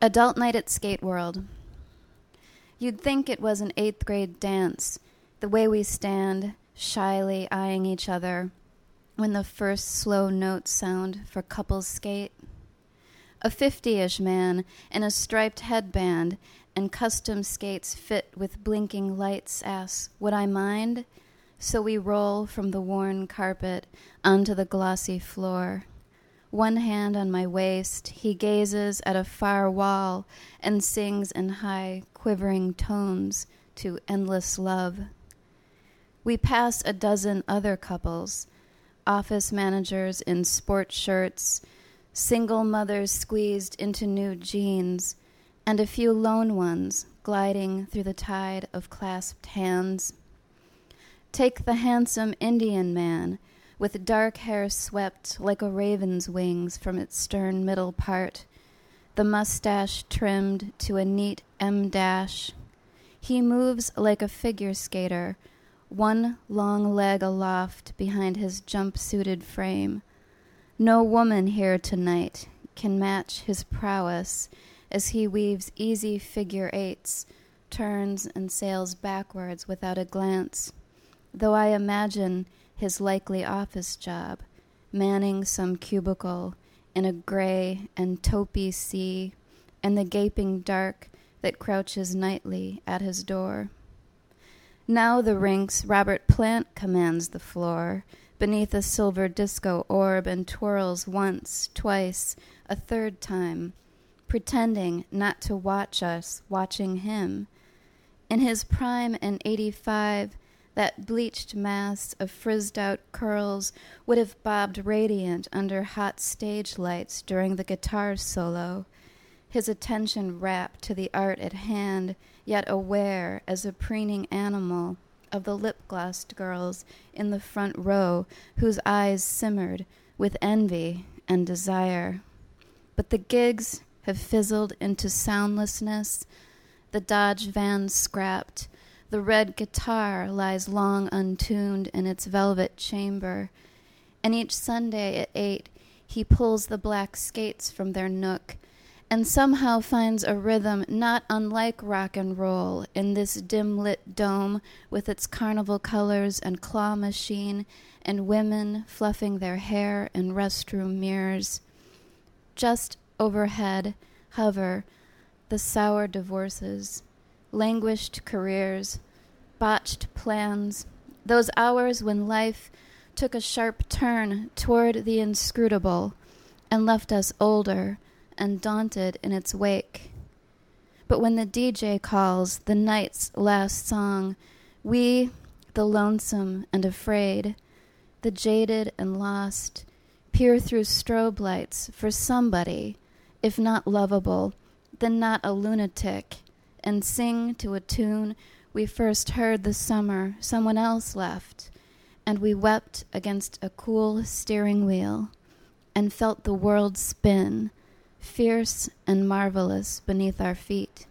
Adult night at Skate World. You'd think it was an 8th grade dance, the way we stand, shyly eyeing each other, when the first slow notes sound for couples skate. A 50-ish man in a striped headband and custom skates fit with blinking lights asks, would I mind? So we roll from the worn carpet onto the glossy floor. One hand on my waist, he gazes at a far wall and sings in high, quivering tones to endless love. We pass a dozen other couples, office managers in sport shirts, single mothers squeezed into new jeans, and a few lone ones gliding through the tide of clasped hands. Take the handsome Indian man, with dark hair swept like a raven's wings from its stern middle part, the mustache trimmed to a neat M-dash. He moves like a figure skater, one long leg aloft behind his jump-suited frame. No woman here tonight can match his prowess as he weaves easy figure eights, turns and sails backwards without a glance, though I imagine his likely office job, manning some cubicle in a gray and taupey sea and the gaping dark that crouches nightly at his door. Now the rink's Robert Plant commands the floor beneath a silver disco orb and twirls once, twice, a third time, pretending not to watch us watching him. In his prime in 85, that bleached mass of frizzed-out curls would have bobbed radiant under hot stage lights during the guitar solo, his attention rapt to the art at hand, yet aware as a preening animal of the lip-glossed girls in the front row whose eyes simmered with envy and desire. But the gigs have fizzled into soundlessness, the Dodge van scrapped, the red guitar lies long untuned in its velvet chamber, and each Sunday at 8 he pulls the black skates from their nook and somehow finds a rhythm not unlike rock and roll in this dim-lit dome with its carnival colors and claw machine and women fluffing their hair in restroom mirrors. Just overhead hover the sour divorces, languished careers, botched plans, those hours when life took a sharp turn toward the inscrutable and left us older and daunted in its wake. But when the DJ calls the night's last song, we, the lonesome and afraid, the jaded and lost, peer through strobe lights for somebody, if not lovable, then not a lunatic, and sing to a tune we first heard the summer someone else left, and we wept against a cool steering wheel and felt the world spin, fierce and marvelous beneath our feet.